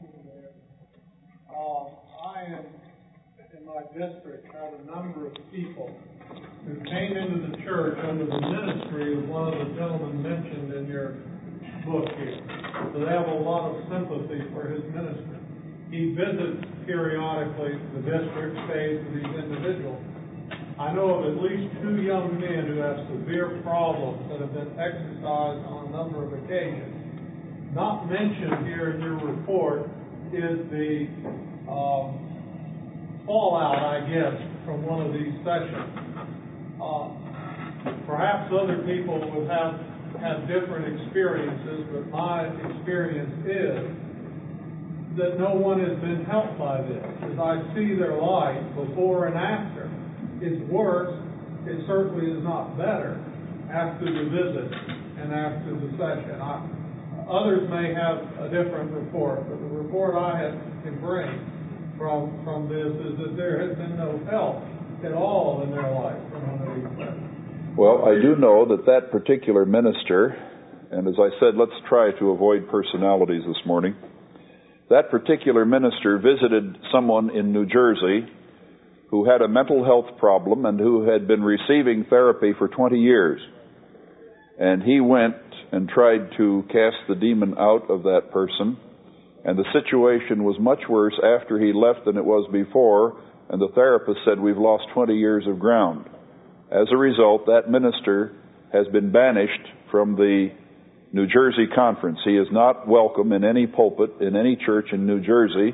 Um, I am, in my district, had a number of people who came into the church under the ministry of one of the gentlemen mentioned in your book here. So they have a lot of sympathy for his ministry. He visits periodically the district, stays with these individuals. I know of at least two young men who have severe problems that have been exercised on a number of occasions. Not mentioned here in your report is the um, fallout, I guess, from one of these sessions. Uh, perhaps other people would have have different experiences, but my experience is that no one has been helped by this. As I see their life before and after, it's worse. It certainly is not better after the visit and after the session. I, others may have a different report, but the report I have can bring from from this is that there has been no help at all in their life from one of these sessions. Well, I do know that that particular minister, and as I said, let's try to avoid personalities this morning. That particular minister visited someone in New Jersey who had a mental health problem and who had been receiving therapy for twenty years. And he went and tried to cast the demon out of that person, and the situation was much worse after he left than it was before, and the therapist said, "We've lost twenty years of ground." As a result, that minister has been banished from the New Jersey conference. He is not welcome in any pulpit, in any church in New Jersey,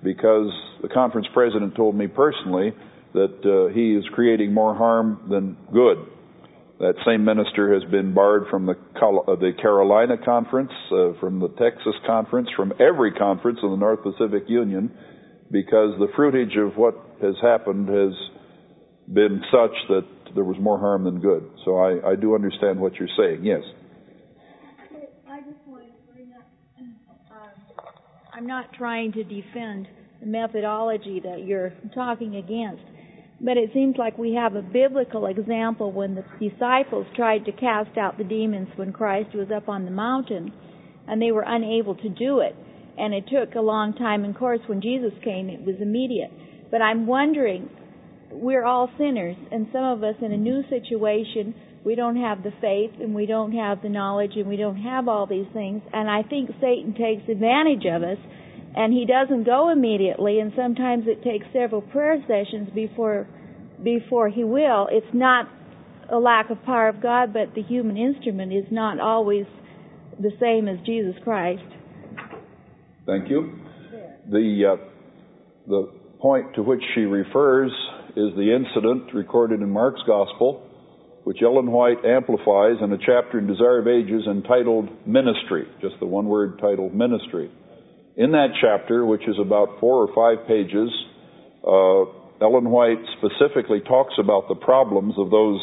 because the conference president told me personally that uh, he is creating more harm than good. That same minister has been barred from the, Col- uh, the Carolina Conference, uh, from the Texas Conference, from every conference in the North Pacific Union, because the fruitage of what has happened has been such that there was more harm than good. So I, I do understand what you're saying. Yes? I just wanted to bring up, uh, I'm not trying to defend the methodology that you're talking against, but it seems like we have a biblical example when the disciples tried to cast out the demons when Christ was up on the mountain, and they were unable to do it. And it took a long time. And of course, when Jesus came, it was immediate. But I'm wondering, we're all sinners, and some of us in a new situation, we don't have the faith, and we don't have the knowledge, and we don't have all these things. And I think Satan takes advantage of us, and he doesn't go immediately, and sometimes it takes several prayer sessions before before he will. It's not a lack of power of God, but the human instrument is not always the same as Jesus Christ. Thank you. The uh, the point to which she refers is the incident recorded in Mark's Gospel, which Ellen White amplifies in a chapter in Desire of Ages entitled Ministry, just the one word titled Ministry. In that chapter, which is about four or five pages, uh, Ellen White specifically talks about the problems of those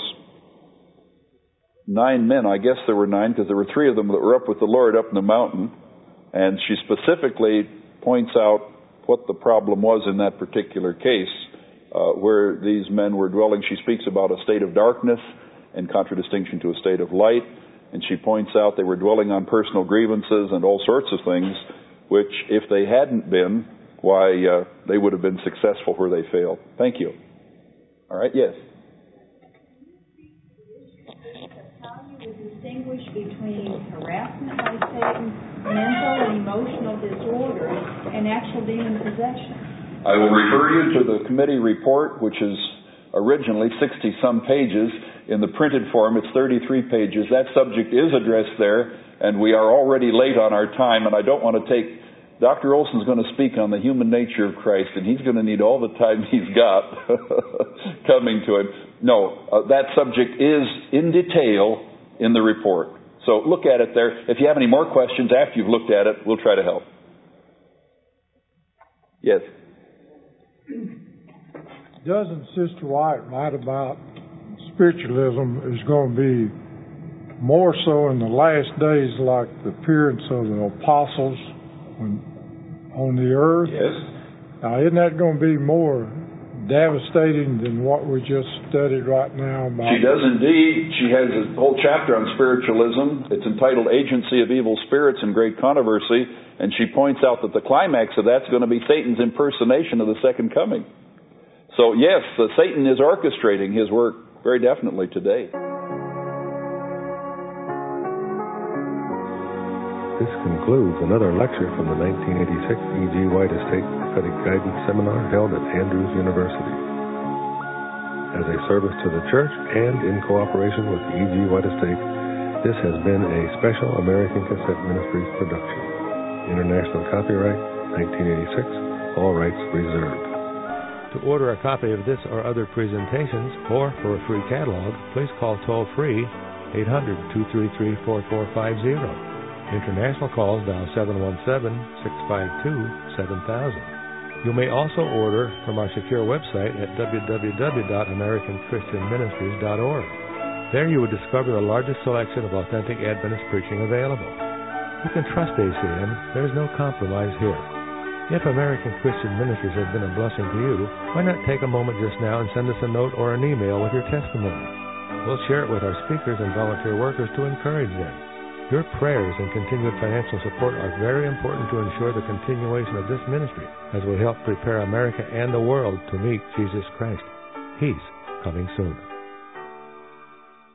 nine men. I guess there were nine, because there were three of them that were up with the Lord up in the mountain. And she specifically points out what the problem was in that particular case, uh, where these men were dwelling. She speaks about a state of darkness in contradistinction to a state of light. And she points out they were dwelling on personal grievances and all sorts of things, which, if they hadn't been, why, uh, they would have been successful where they failed. Thank you. All right, yes? How you would distinguish between harassment by Satan, mental and emotional disorders, and actual demon possession? I will refer you to the committee report, which is originally sixty-some pages. In the printed form, it's thirty-three pages. That subject is addressed there, and we are already late on our time, and I don't want to take... Doctor Olson's going to speak on the human nature of Christ, and he's going to need all the time he's got coming to him. No, uh, that subject is in detail in the report. So look at it there. If you have any more questions after you've looked at it, we'll try to help. Yes? Doesn't Sister White write about spiritualism is going to be more so in the last days, like the appearance of the apostles when, on the earth? Yes. Now, isn't that going to be more devastating than what we just studied right now? About she does indeed. She has a whole chapter on spiritualism. It's entitled Agency of Evil Spirits and Great Controversy, and she points out that the climax of that's going to be Satan's impersonation of the second coming. So yes, uh, Satan is orchestrating his work very definitely today. This concludes another lecture from the nineteen eighty-six E G. White Estate Prophetic Guidance Seminar held at Andrews University. As a service to the Church and in cooperation with the E G. White Estate, this has been a special American Cassette Ministries production. International copyright nineteen eighty-six, all rights reserved. To order a copy of this or other presentations, or for a free catalog, please call toll-free eight hundred, two three three, four four five zero. International calls dial seven one seven, six five two, seven thousand. You may also order from our secure website at w w w dot american christian ministries dot org. There you will discover the largest selection of authentic Adventist preaching available. You can trust A C M. There is no compromise here. If American Christian Ministries has been a blessing to you, why not take a moment just now and send us a note or an email with your testimony? We'll share it with our speakers and volunteer workers to encourage them. Your prayers and continued financial support are very important to ensure the continuation of this ministry, as we help prepare America and the world to meet Jesus Christ. He's coming soon.